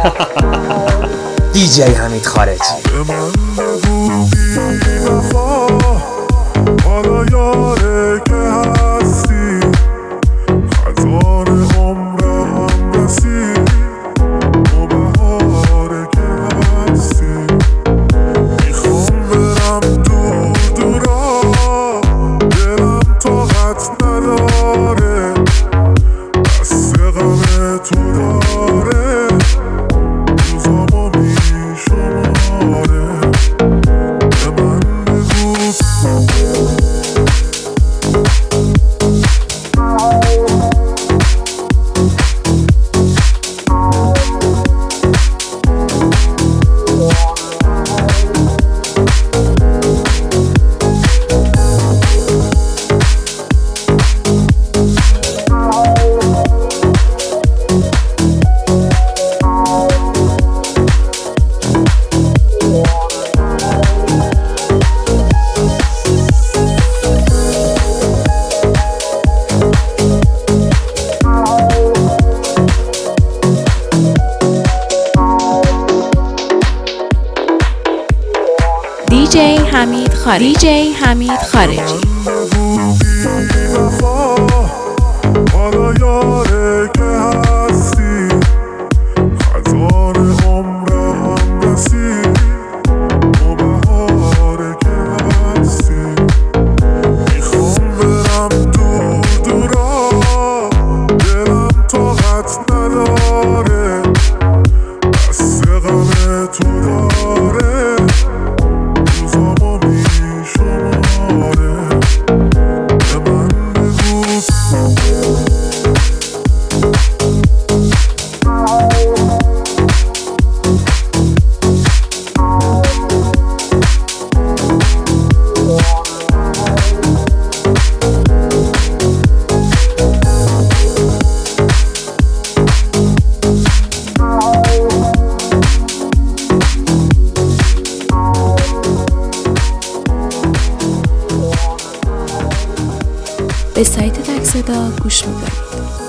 دیجی حمید خارجی. به من بگو بی وفا حالا یاره که هستی، خزان عمرم رسید و بهاره که هستی. میخوام برم دور دورا، دلم طاقت نداره، دست غم تو داره، روزامو میشماره. به من بگو دیجی حمید خارجی. دیجی حمید خارجی. بگو بی وفا حالا یاره که هستی، خزان عمرم رسید و بهاره که هستی. میخوام برم دور دورا، دلم طاقت نداره، دست غم تو داره، روزامو میشماره. به من بگو به سایت تک صدا گوش می‌کنید.